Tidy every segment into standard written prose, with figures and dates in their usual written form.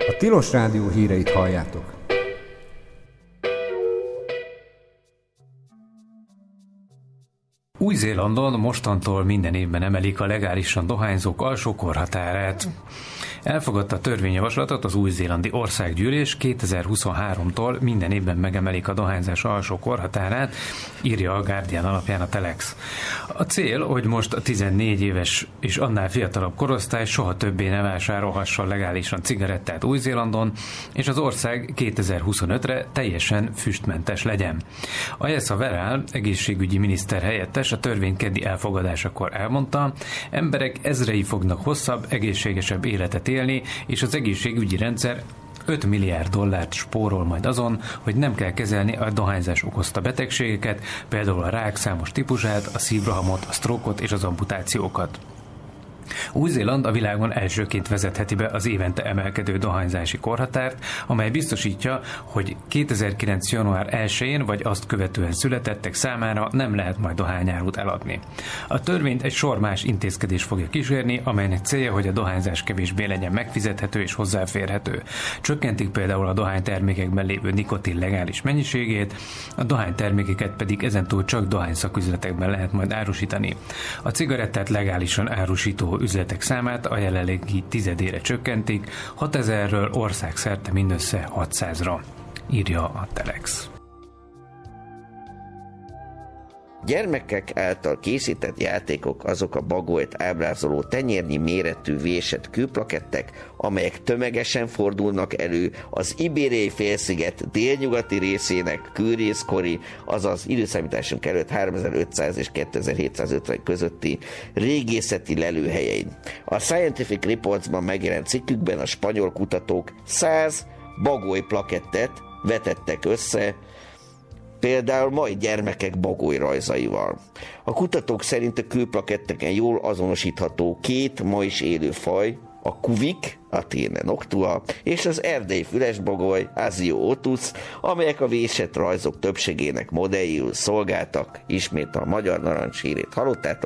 A Tilos Rádió híreit halljátok. Új-Zélandon mostantól minden évben emelik a legálisan dohányzók alsó korhatárát. Elfogadta a törvényjavaslatot az új-zélandi országgyűlés, 2023-tól minden évben megemelik a dohányzás alsó korhatárát, írja a Guardian alapján a Telex. A cél, hogy most a 14 éves és annál fiatalabb korosztály soha többé ne vásárolhasson legálisan cigarettát Új-Zélandon, és az ország 2025-re teljesen füstmentes legyen. Ayesa Verál, egészségügyi miniszter helyettes, a törvény keddi elfogadásakor elmondta, emberek ezrei fognak hosszabb, egészségesebb életet élni, és az egészségügyi rendszer $5 milliárd spórol majd azon, hogy nem kell kezelni a dohányzás okozta betegségeket, például a rák számos típusát, a szívrohamot, a sztrókot és az amputációkat. Új-Zéland a világon elsőként vezetheti be az évente emelkedő dohányzási korhatárt, amely biztosítja, hogy 2009. január 1-én vagy azt követően születettek számára nem lehet majd dohányárut eladni. A törvényt egy sor más intézkedés fogja kísérni, amelynek célja, hogy a dohányzás kevésbé legyen megfizethető és hozzáférhető. Csökkentik például a dohánytermékekben lévő nikotin legális mennyiségét, a dohánytermékeket pedig ezentúl csak dohányszaküzletekben lehet majd árusítani. A cigarettát legálisan árusító üzletek számát a jelenlegi tizedére csökkentik, 6000-ről országszerte mindössze 600-ra, írja a Telex. Gyermekek által készített játékok azok a bagolyt ábrázoló tenyérnyi méretű vésett kőplakettek, amelyek tömegesen fordulnak elő az Ibériai félsziget délnyugati részének kőrészkori, azaz időszámításunk előtt 3500 és 2750 közötti régészeti lelőhelyein. A Scientific Reportsban megjelent cikkükben a spanyol kutatók 100 bagoly plakettet vetettek össze, például mai gyermekek bagoly rajzaival. A kutatók szerint a kőplaketteken jól azonosítható két ma is élő faj, a kuvik, Athene noctua, és az erdélyi fülesbagoly, Asio otus, amelyek a vésett rajzok többségének modelljül szolgáltak. Ismét a magyar narancs hírét hallottátok.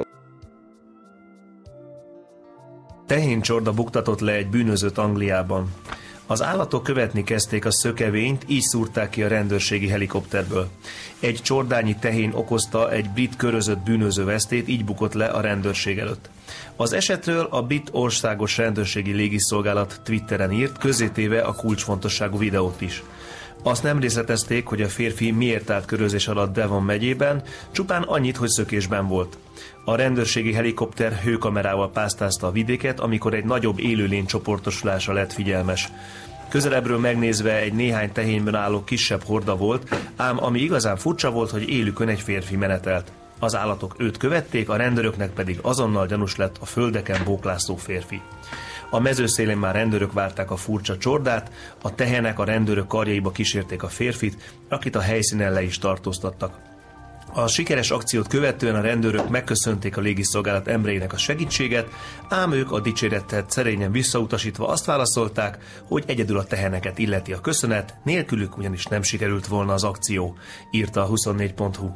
Tehéncsorda buktatott le egy bűnözőt Angliában. Az állatok követni kezdték a szökevényt, így szúrták ki a rendőrségi helikopterből. Egy csordányi tehén okozta egy brit körözött bűnöző vesztét, így bukott le a rendőrség előtt. Az esetről a brit országos rendőrségi légiszolgálat Twitteren írt, közzétéve a kulcsfontosságú videót is. Azt nem részletezték, hogy a férfi miért állt körözés alatt Devon megyében, csupán annyit, hogy szökésben volt. A rendőrségi helikopter hőkamerával pásztázta a vidéket, amikor egy nagyobb élőlény csoportosulásra lett figyelmes. Közelebbről megnézve egy néhány tehénben álló kisebb horda volt, ám ami igazán furcsa volt, hogy élükön egy férfi menetelt. Az állatok őt követték, a rendőröknek pedig azonnal gyanús lett a földeken bóklászó férfi. A mezőszélén már rendőrök várták a furcsa csordát, a tehenek a rendőrök karjaiba kísérték a férfit, akit a helyszínen le is tartóztattak. A sikeres akciót követően a rendőrök megköszönték a légiszolgálat embereinek a segítséget, ám ők a dicséretet szerényen visszautasítva azt válaszolták, hogy egyedül a teheneket illeti a köszönet, nélkülük ugyanis nem sikerült volna az akció, írta a 24.hu.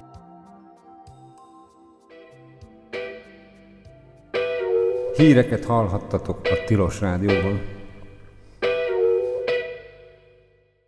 Híreket hallhattatok a Tilos Rádióban.